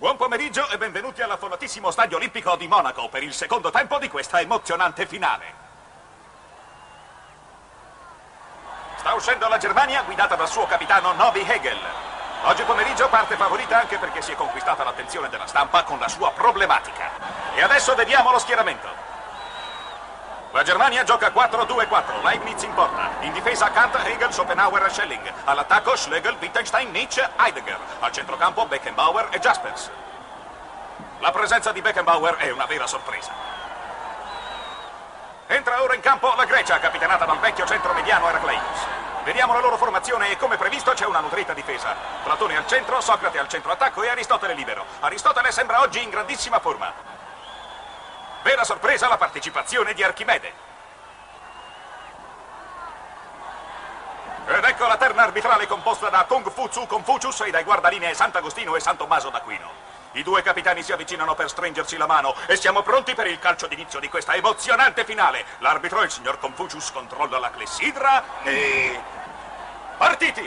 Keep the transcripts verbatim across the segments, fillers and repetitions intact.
Buon pomeriggio e benvenuti all'affollatissimo Stadio Olimpico di Monaco per il secondo tempo di questa emozionante finale. Sta uscendo la Germania guidata dal suo capitano Novi Hegel. Oggi pomeriggio parte favorita anche perché si è conquistata l'attenzione della stampa con la sua problematica. E adesso vediamo lo schieramento. La Germania gioca quattro due quattro, Leibniz in porta. In difesa Kant, Hegel, Schopenhauer e Schelling. All'attacco Schlegel, Wittgenstein, Nietzsche, Heidegger. Al centrocampo Beckenbauer e Jaspers. La presenza di Beckenbauer è una vera sorpresa. Entra ora in campo la Grecia, capitanata dal vecchio centromediano Heracleitos. Vediamo la loro formazione e come previsto c'è una nutrita difesa. Platone al centro, Socrate al centro attacco e Aristotele libero. Aristotele sembra oggi in grandissima forma. Vera sorpresa la partecipazione di Archimede. Ed ecco la terna arbitrale composta da Kung Fu Tzu Confucius e dai guardalinee Sant'Agostino e San Tommaso d'Aquino. I due capitani si avvicinano per stringersi la mano e siamo pronti per il calcio d'inizio di questa emozionante finale. L'arbitro, il signor Confucius, controlla la clessidra e... partiti!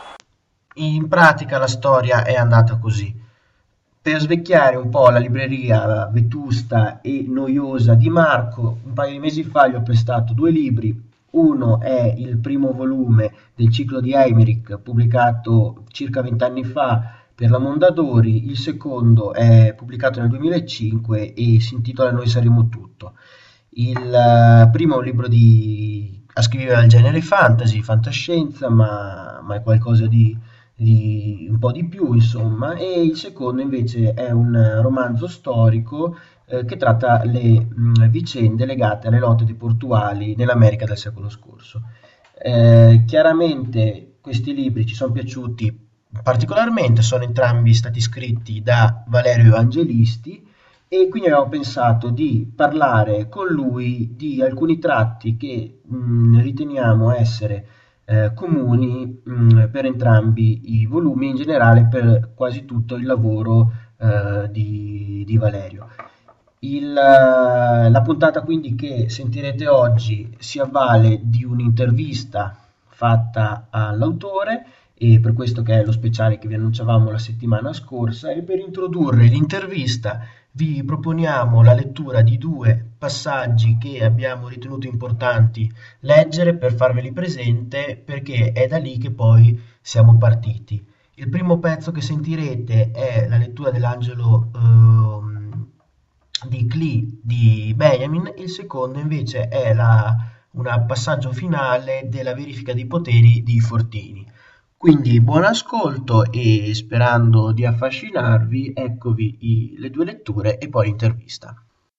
In pratica la storia è andata così. Per svecchiare un po' la libreria vetusta e noiosa di Marco, un paio di mesi fa gli ho prestato due libri. Uno è il primo volume del ciclo di Eymerich, pubblicato circa vent'anni fa per la Mondadori. Il secondo è pubblicato nel duemilacinque e si intitola Noi saremo tutto. Il uh, primo è un libro di ascrivere al genere fantasy, fantascienza, ma, ma è qualcosa di... Di un po' di più, insomma, e il secondo invece è un romanzo storico eh, che tratta le mh, vicende legate alle lotte dei portuali nell'America del secolo scorso. Eh, chiaramente questi libri ci sono piaciuti particolarmente, sono entrambi stati scritti da Valerio Evangelisti e quindi abbiamo pensato di parlare con lui di alcuni tratti che mh, riteniamo essere Eh, comuni mh, per entrambi i volumi, in generale per quasi tutto il lavoro eh, di, di Valerio. Il, la puntata quindi che sentirete oggi si avvale di un'intervista fatta all'autore e per questo che è lo speciale che vi annunciavamo la settimana scorsa, e per introdurre l'intervista vi proponiamo la lettura di due passaggi che abbiamo ritenuto importanti leggere per farveli presente, perché è da lì che poi siamo partiti. Il primo pezzo che sentirete è la lettura dell'Angelo ehm, di Klee di Benjamin, il secondo invece è la, un passaggio finale della verifica dei poteri di Fortini. Quindi buon ascolto e sperando di affascinarvi, eccovi i, le due letture e poi l'intervista.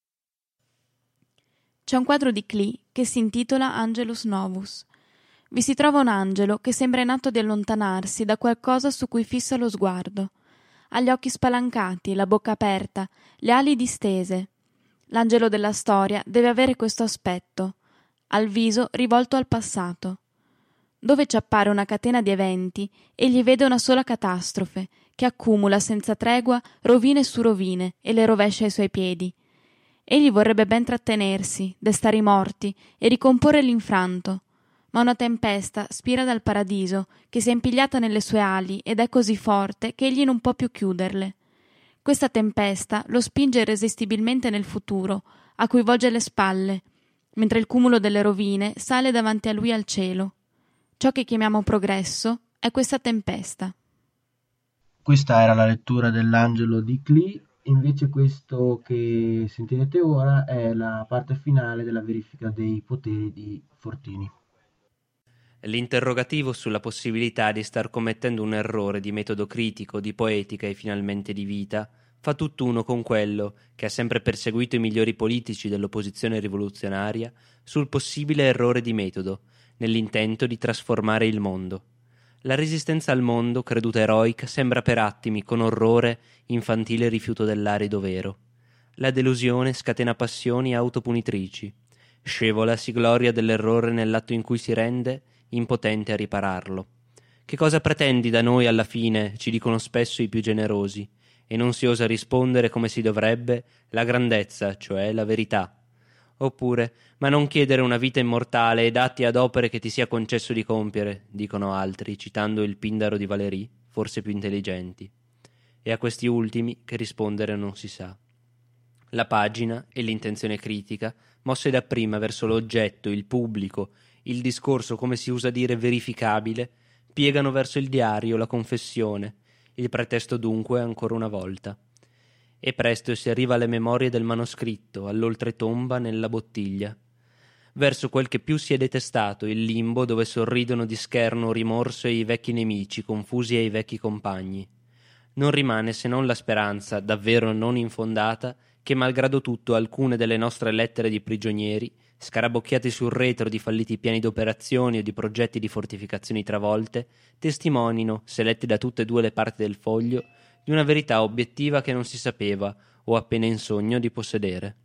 C'è un quadro di Klee che si intitola Angelus Novus. Vi si trova un angelo che sembra in atto di allontanarsi da qualcosa su cui fissa lo sguardo. Ha gli occhi spalancati, la bocca aperta, le ali distese. L'angelo della storia deve avere questo aspetto, ha il viso rivolto al passato. Dove ci appare una catena di eventi, egli vede una sola catastrofe, che accumula senza tregua rovine su rovine e le rovescia ai suoi piedi. Egli vorrebbe ben trattenersi, destare i morti e ricomporre l'infranto, ma una tempesta spira dal paradiso, che si è impigliata nelle sue ali ed è così forte che egli non può più chiuderle. Questa tempesta lo spinge irresistibilmente nel futuro, a cui volge le spalle, mentre il cumulo delle rovine sale davanti a lui al cielo. Ciò che chiamiamo progresso è questa tempesta. Questa era la lettura dell'Angelo di Klee, invece questo che sentirete ora è la parte finale della verifica dei poteri di Fortini. L'interrogativo sulla possibilità di star commettendo un errore di metodo critico, di poetica e finalmente di vita fa tutt'uno con quello che ha sempre perseguito i migliori politici dell'opposizione rivoluzionaria sul possibile errore di metodo, nell'intento di trasformare il mondo. La resistenza al mondo, creduta eroica, sembra per attimi, con orrore, infantile rifiuto dell'arido vero. La delusione scatena passioni autopunitrici. Scevola si gloria dell'errore nell'atto in cui si rende impotente a ripararlo. Che cosa pretendi da noi alla fine, ci dicono spesso i più generosi, e non si osa rispondere come si dovrebbe, la grandezza, cioè la verità. Oppure, ma non chiedere una vita immortale ed atti ad opere che ti sia concesso di compiere, dicono altri, citando il Pindaro di Valéry, forse più intelligenti. e a questi ultimi che rispondere non si sa. La pagina e l'intenzione critica, mosse dapprima verso l'oggetto, il pubblico, il discorso, come si usa dire, verificabile, piegano verso il diario, la confessione, il pretesto dunque ancora una volta. E presto si arriva alle memorie del manoscritto, all'oltretomba nella bottiglia, verso quel che più si è detestato, il limbo dove sorridono di scherno rimorso i vecchi nemici, confusi ai vecchi compagni. Non rimane se non la speranza, davvero non infondata, che malgrado tutto alcune delle nostre lettere di prigionieri, scarabocchiate sul retro di falliti piani d'operazioni o di progetti di fortificazioni travolte, testimonino, se letti da tutte e due le parti del foglio, di una verità obiettiva che non si sapeva o appena in sogno di possedere.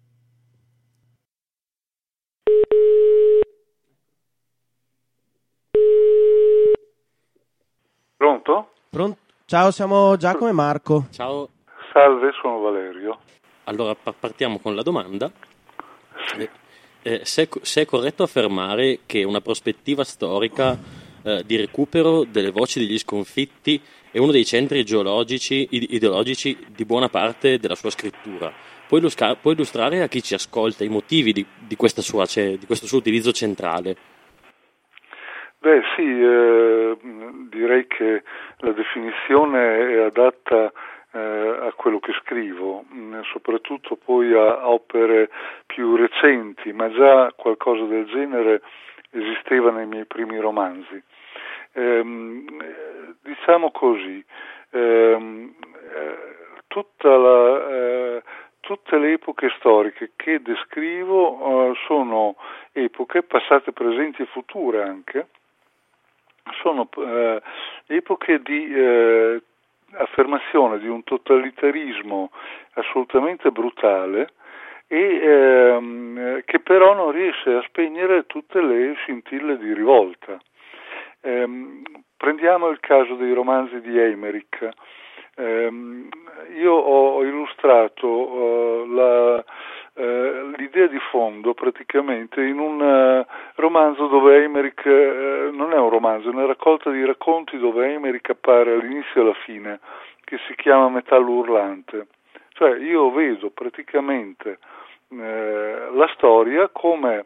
Pronto? Pronto? Ciao, siamo Giacomo e Marco. Ciao. Salve, sono Valerio. Allora pa- partiamo con la domanda. Eh, eh, se, è, se è corretto affermare che una prospettiva storica eh, di recupero delle voci degli sconfitti è uno dei centri geologici, ide- ideologici di buona parte della sua scrittura. Puoi, illustra- puoi illustrare a chi ci ascolta i motivi di, di, questa sua, cioè, di questo suo utilizzo centrale? Beh sì, eh, direi che la definizione è adatta eh, a quello che scrivo, mh, soprattutto poi a, a opere più recenti, ma già qualcosa del genere esisteva nei miei primi romanzi. Ehm, diciamo così, ehm, eh, tutta la, eh, tutte le epoche storiche che descrivo eh, sono epoche passate, presenti e future anche, sono eh, epoche di eh, affermazione di un totalitarismo assolutamente brutale e ehm, che però non riesce a spegnere tutte le scintille di rivolta. Ehm, prendiamo il caso dei romanzi di Eymerich. Ehm, io ho illustrato uh, la Uh, l'idea di fondo praticamente in un uh, romanzo dove Eymerich uh, non è un romanzo, è una raccolta di racconti dove Eymerich appare all'inizio e alla fine, che si chiama Metallo Urlante. Cioè io vedo praticamente uh, la storia come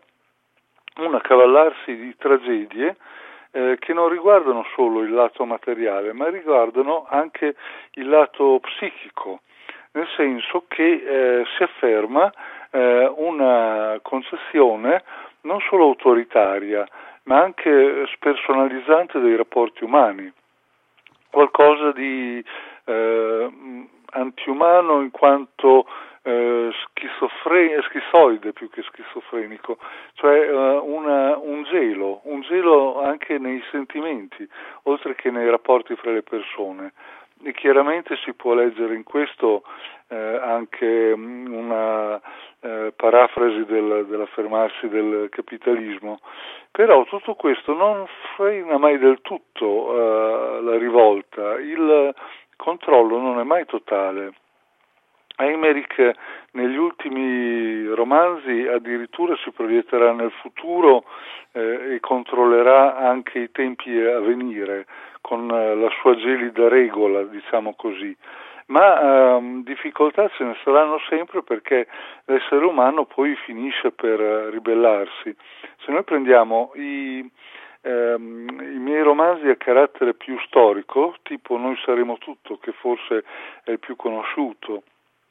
un accavallarsi di tragedie uh, che non riguardano solo il lato materiale, ma riguardano anche il lato psichico, nel senso che eh, si afferma eh, una concezione non solo autoritaria, ma anche spersonalizzante dei rapporti umani, qualcosa di eh, antiumano in quanto eh, schizofre- schizoide più che schizofrenico, cioè eh, una, un gelo, un gelo anche nei sentimenti, oltre che nei rapporti fra le persone. E chiaramente si può leggere in questo eh, anche una eh, parafrasi del, dell'affermarsi del capitalismo, però tutto questo non frena mai del tutto eh, la rivolta, il controllo non è mai totale. Eymerich negli ultimi romanzi addirittura si proietterà nel futuro eh, e controllerà anche i tempi a venire con eh, la sua gelida regola, diciamo così. Ma ehm, difficoltà ce ne saranno sempre perché l'essere umano poi finisce per eh, ribellarsi. Se noi prendiamo i, ehm, i miei romanzi a carattere più storico, tipo Noi saremo tutto, che forse è il più conosciuto,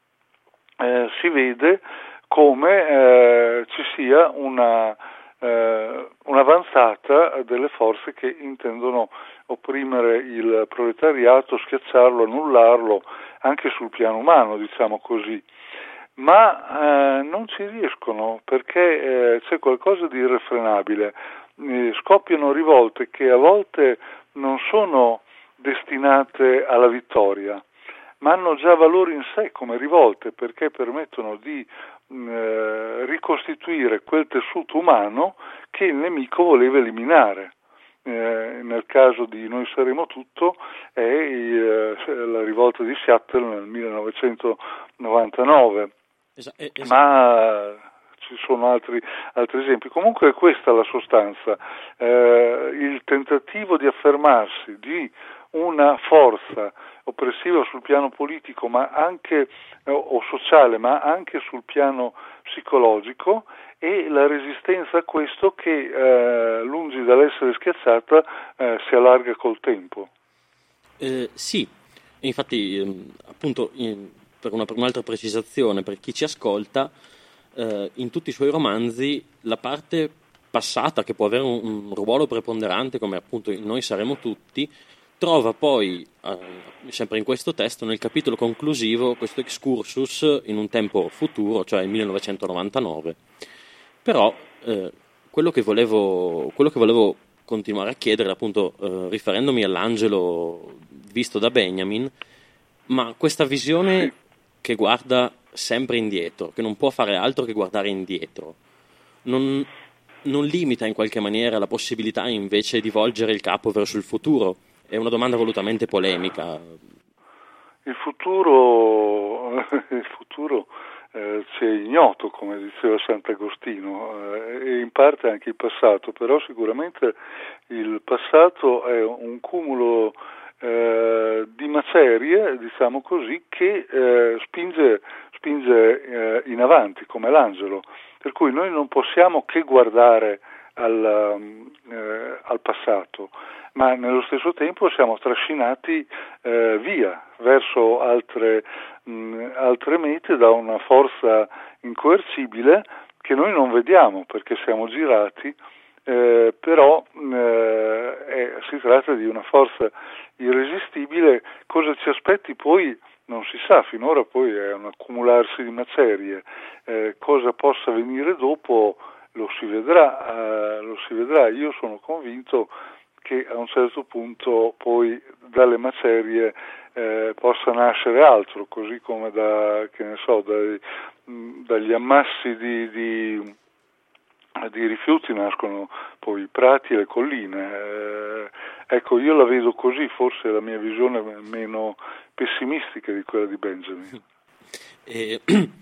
Eh, si vede come eh, ci sia una, eh, un'avanzata delle forze che intendono opprimere il proletariato, schiacciarlo, annullarlo, anche sul piano umano, diciamo così. Ma eh, non ci riescono perché eh, c'è qualcosa di irrefrenabile. Eh, scoppiano rivolte che a volte non sono destinate alla vittoria, ma hanno già valore in sé come rivolte perché permettono di eh, ricostituire quel tessuto umano che il nemico voleva eliminare. Eh, nel caso di Noi saremo tutto è eh, la rivolta di Seattle nel millenovecentonovantanove, es- es- ma ci sono altri, altri esempi. Comunque è questa la sostanza, eh, il tentativo di affermarsi di una forza oppressiva sul piano politico, ma anche eh, o sociale, ma anche sul piano psicologico, e la resistenza a questo che eh, lungi dall'essere schiacciata eh, si allarga col tempo. Eh, sì, infatti ehm, appunto in, per, una, per un'altra precisazione per chi ci ascolta, eh, in tutti i suoi romanzi la parte passata, che può avere un, un ruolo preponderante come appunto in Noi saremo tutti, trova poi eh, sempre in questo testo, nel capitolo conclusivo, questo excursus in un tempo futuro, cioè il millenovecentonovantanove. Però eh, quello che volevo quello che volevo continuare a chiedere, appunto eh, riferendomi all'angelo visto da Benjamin, ma questa visione che guarda sempre indietro, che non può fare altro che guardare indietro, non, non limita in qualche maniera la possibilità invece di volgere il capo verso il futuro? È una domanda volutamente polemica. Il futuro, il futuro eh, ci è ignoto, come diceva Sant'Agostino, eh, e in parte anche il passato, però sicuramente il passato è un cumulo eh, di macerie, diciamo così, che eh, spinge, spinge eh, in avanti, come l'angelo, per cui noi non possiamo che guardare al, eh, al passato, ma nello stesso tempo siamo trascinati eh, via verso altre, mh, altre mete da una forza incoercibile che noi non vediamo perché siamo girati, eh, però eh, è, si tratta di una forza irresistibile. Cosa ci aspetti poi non si sa, finora poi è un accumularsi di macerie, eh, cosa possa venire dopo lo si vedrà, eh, lo si vedrà. Io sono convinto che a un certo punto poi dalle macerie eh, possa nascere altro, così come da, che ne so, dai, mh, dagli ammassi di, di, di rifiuti nascono poi i prati e le colline. Eh, ecco, io la vedo così, forse la mia visione è meno pessimistica di quella di Benjamin. E,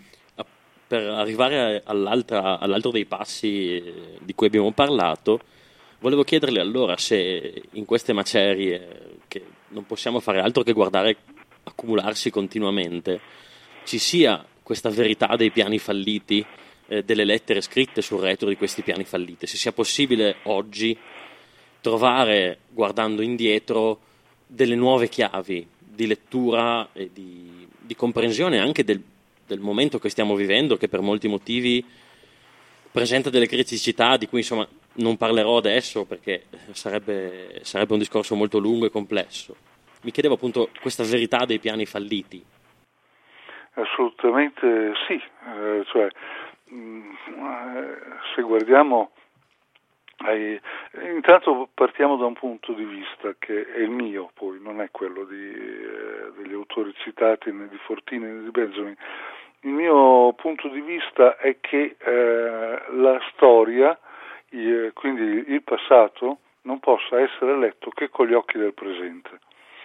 per arrivare all'altra, all'altro dei passi di cui abbiamo parlato, volevo chiederle allora se in queste macerie, che non possiamo fare altro che guardare accumularsi continuamente, ci sia questa verità dei piani falliti, eh, delle lettere scritte sul retro di questi piani falliti, se sia possibile oggi trovare, guardando indietro, delle nuove chiavi di lettura e di, di comprensione anche del, del momento che stiamo vivendo, che per molti motivi presenta delle criticità di cui insomma non parlerò adesso perché sarebbe, sarebbe un discorso molto lungo e complesso. Mi chiedevo appunto questa verità dei piani falliti. Assolutamente sì, eh, cioè mh, se guardiamo ai, intanto partiamo da un punto di vista che è il mio, poi non è quello di, eh, degli autori citati né di Fortini né di Benjamin. Il mio punto di vista è che eh, la storia, eh, quindi il passato, non possa essere letto che con gli occhi del presente.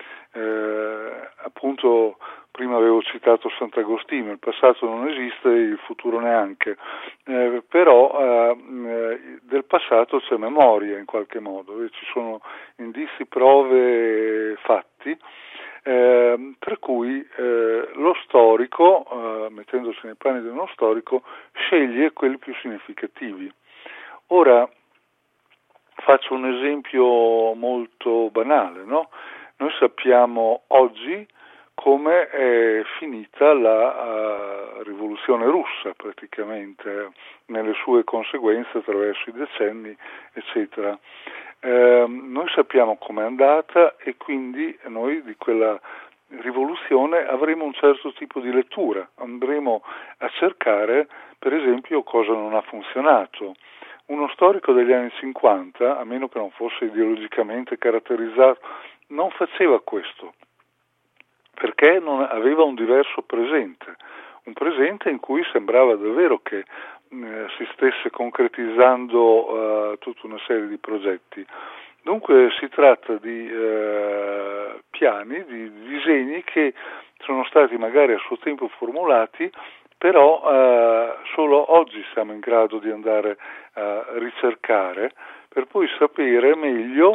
Eh, appunto prima avevo citato Sant'Agostino, il passato non esiste, il futuro neanche, eh, però eh, del passato c'è memoria in qualche modo, ci sono indizi, prove, fatti, eh, per cui eh, lo storico, eh, mettendosi nei panni di uno storico, sceglie quelli più significativi. Ora faccio un esempio molto banale, no? Noi sappiamo oggi come è finita la uh, rivoluzione russa praticamente, nelle sue conseguenze attraverso i decenni, eccetera. Eh, noi sappiamo com'è andata e quindi noi di quella rivoluzione avremo un certo tipo di lettura, andremo a cercare per esempio cosa non ha funzionato. Uno storico degli anni cinquanta, a meno che non fosse ideologicamente caratterizzato, non faceva questo, perché non aveva un diverso presente, un presente in cui sembrava davvero che eh, si stesse concretizzando eh, tutta una serie di progetti. Dunque si tratta di eh, piani, di disegni che sono stati magari a suo tempo formulati, però eh, solo oggi siamo in grado di andare a ricercare per poi sapere meglio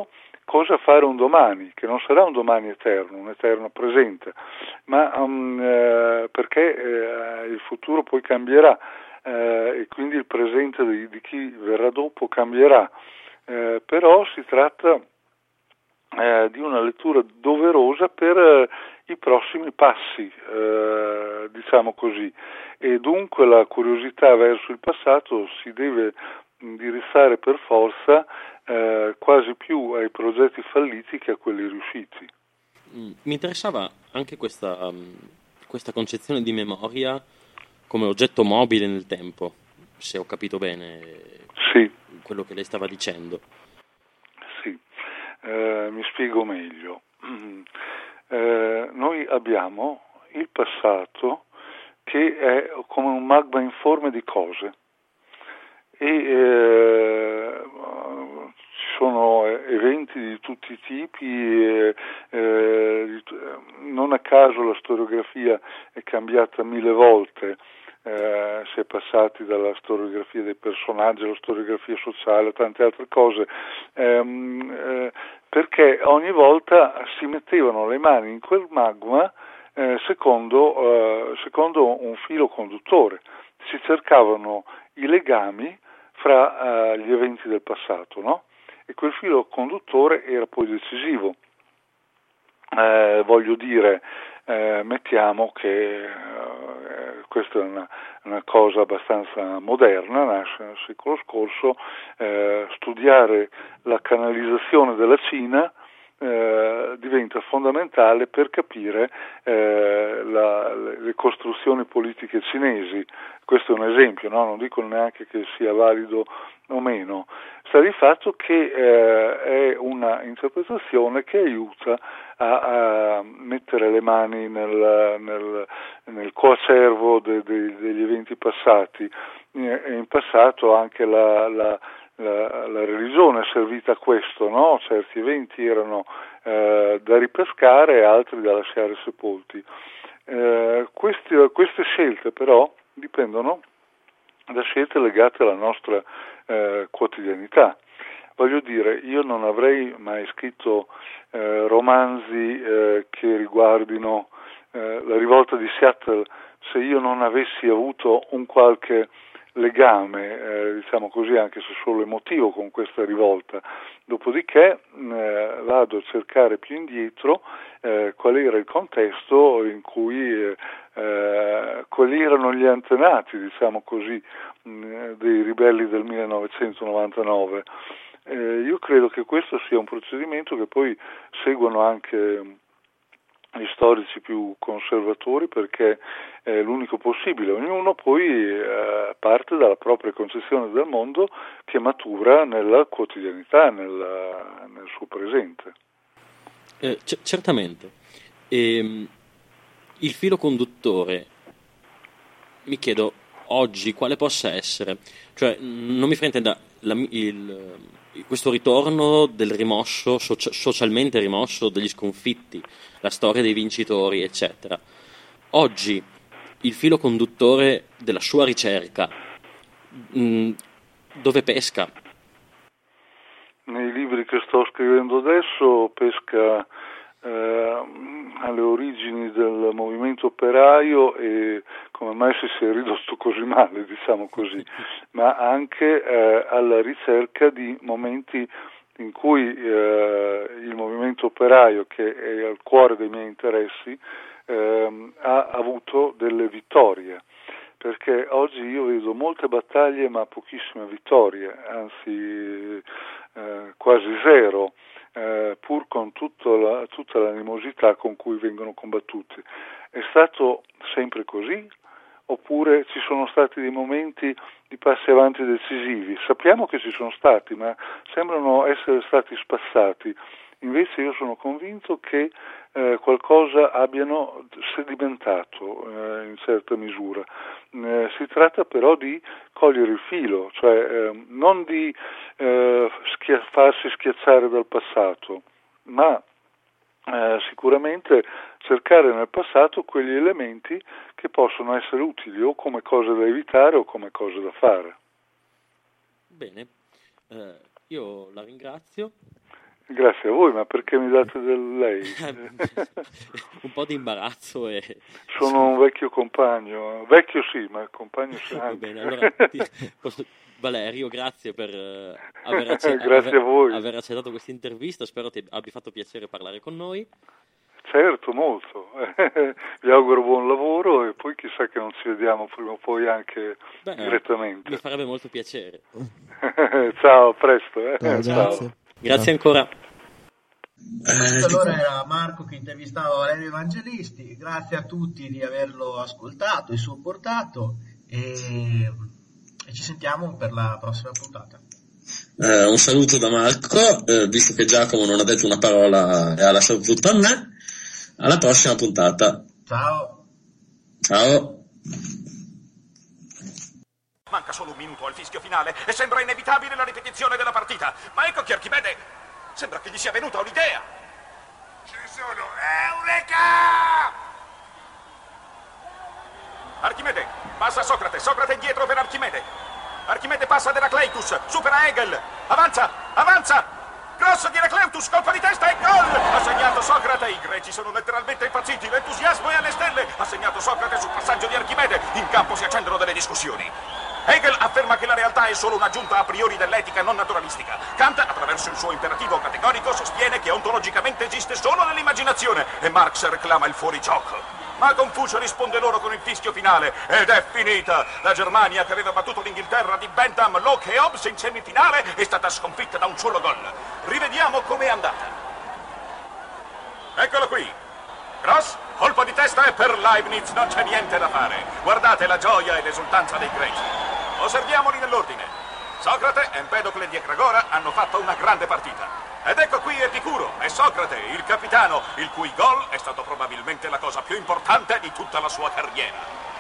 cosa fare un domani, che non sarà un domani eterno, un eterno presente, ma um, eh, perché eh, il futuro poi cambierà eh, e quindi il presente di, di chi verrà dopo cambierà, eh, però si tratta eh, di una lettura doverosa per eh, i prossimi passi, eh, diciamo così, e dunque la curiosità verso il passato si deve indirizzare per forza eh, quasi più ai progetti falliti che a quelli riusciti. Mi interessava anche questa, um, questa concezione di memoria come oggetto mobile nel tempo, se ho capito bene sì. quello che lei stava dicendo. Sì, eh, mi spiego meglio. Eh, noi abbiamo il passato che è come un magma informe di cose e eh, ci sono eventi di tutti i tipi, eh, eh, non a caso la storiografia è cambiata mille volte, eh, si è passati dalla storiografia dei personaggi alla storiografia sociale, a tante altre cose, ehm, eh, perché ogni volta si mettevano le mani in quel magma eh, secondo, eh, secondo un filo conduttore, si cercavano i legami fra uh, gli eventi del passato, no? E quel filo conduttore era poi decisivo. Eh, voglio dire, eh, mettiamo che eh, questa è una, una cosa abbastanza moderna, nasce nel secolo scorso, eh, studiare la canalizzazione della Cina eh, diventa fondamentale per capire eh, la, le costruzioni politiche cinesi. Questo è un esempio, no? Non dico neanche che sia valido o meno. Sta di fatto che eh, è una interpretazione che aiuta a, a mettere le mani nel, nel, nel coacervo de, de, degli eventi passati. E in passato anche la, la, la, la religione è servita a questo, no? Certi eventi erano eh, da ripescare e altri da lasciare sepolti. Eh, questi, queste scelte però dipendono da scelte legate alla nostra eh, quotidianità. Voglio dire, io non avrei mai scritto eh, romanzi eh, che riguardino eh, la rivolta di Seattle se io non avessi avuto un qualche legame, eh, diciamo così, anche se solo emotivo, con questa rivolta. Dopodiché eh, vado a cercare più indietro eh, qual era il contesto in cui eh, eh, quali erano gli antenati, diciamo così, mh, dei ribelli del millenovecentonovantanove. Eh, io credo che questo sia un procedimento che poi seguono anche gli storici più conservatori, perché è l'unico possibile. Ognuno poi eh, parte dalla propria concezione del mondo che matura nella quotidianità, nel, nel suo presente. Eh, c- certamente. E, il filo conduttore, mi chiedo oggi quale possa essere. Cioè, non mi fraintenda la, il, questo ritorno del rimosso, socia- socialmente rimosso degli sconfitti, la storia dei vincitori, eccetera. Oggi il filo conduttore della sua ricerca mh, dove pesca? Nei libri che sto scrivendo adesso pesca eh, alle origini del movimento operaio e come mai si sia ridotto così male, diciamo così, ma anche eh, alla ricerca di momenti in cui eh, il movimento operaio, che è al cuore dei miei interessi, eh, ha avuto delle vittorie, perché oggi io vedo molte battaglie ma pochissime vittorie, anzi eh, quasi zero, eh, pur con tutto la, tutta l'animosità con cui vengono combattuti. È stato sempre così? Oppure ci sono stati dei momenti di passi avanti decisivi? Sappiamo che ci sono stati, ma sembrano essere stati spassati. Invece io sono convinto che eh, qualcosa abbiano sedimentato eh, in certa misura. Eh, si tratta però di cogliere il filo, cioè eh, non di eh, schia- farsi schiacciare dal passato, ma Eh, sicuramente cercare nel passato quegli elementi che possono essere utili o come cose da evitare o come cose da fare. Bene, eh, io la ringrazio. Grazie a voi, ma perché mi date del lei? Un po' di imbarazzo e... Sono un vecchio compagno, vecchio sì, ma compagno sì anche. Va bene, allora ti... Valerio, grazie per uh, aver, acce... grazie aver... a voi. aver accettato questa intervista, spero ti abbia fatto piacere parlare con noi. Certo, molto. Vi auguro buon lavoro e poi chissà che non ci vediamo prima o poi anche Beh, direttamente. Mi farebbe molto piacere. Ciao, a presto. Eh. No, Ciao. grazie. Grazie ancora. Questo allora era Marco che intervistava Valerio Evangelisti. Grazie a tutti di averlo ascoltato e supportato e, e ci sentiamo per la prossima puntata. Eh, un saluto da Marco, eh, visto che Giacomo non ha detto una parola e ha lasciato tutto a me. Alla prossima puntata. Ciao. Ciao. Manca solo un minuto al fischio finale e sembra inevitabile la ripetizione della partita. Ma ecco che Archimede sembra che gli sia venuta un'idea. Ci sono. Eureka! Archimede, passa Socrate, Socrate indietro per Archimede. Archimede passa ad Eracleitus, supera Hegel. Avanza, avanza! Cross di Eracleitus, colpo di testa e gol! Ha segnato Socrate, i greci sono letteralmente impazziti, l'entusiasmo è alle stelle. Ha segnato Socrate sul passaggio di Archimede, in campo si accendono delle discussioni. Hegel afferma che la realtà è solo un'aggiunta a priori dell'etica non naturalistica. Kant, attraverso il suo imperativo categorico, sostiene che ontologicamente esiste solo nell'immaginazione e Marx reclama il fuorigioco. Ma Confucio risponde loro con il fischio finale ed è finita. La Germania, che aveva battuto l'Inghilterra di Bentham, Locke e Hobbes in semifinale, è stata sconfitta da un solo gol. Rivediamo com'è andata. Eccolo qui. Cross, colpo di testa e per Leibniz non c'è niente da fare. Guardate la gioia e l'esultanza dei greci. Osserviamoli nell'ordine. Socrate, Empedocle e Diacragora hanno fatto una grande partita. Ed ecco qui Epicuro e Socrate, il capitano, il cui gol è stato probabilmente la cosa più importante di tutta la sua carriera.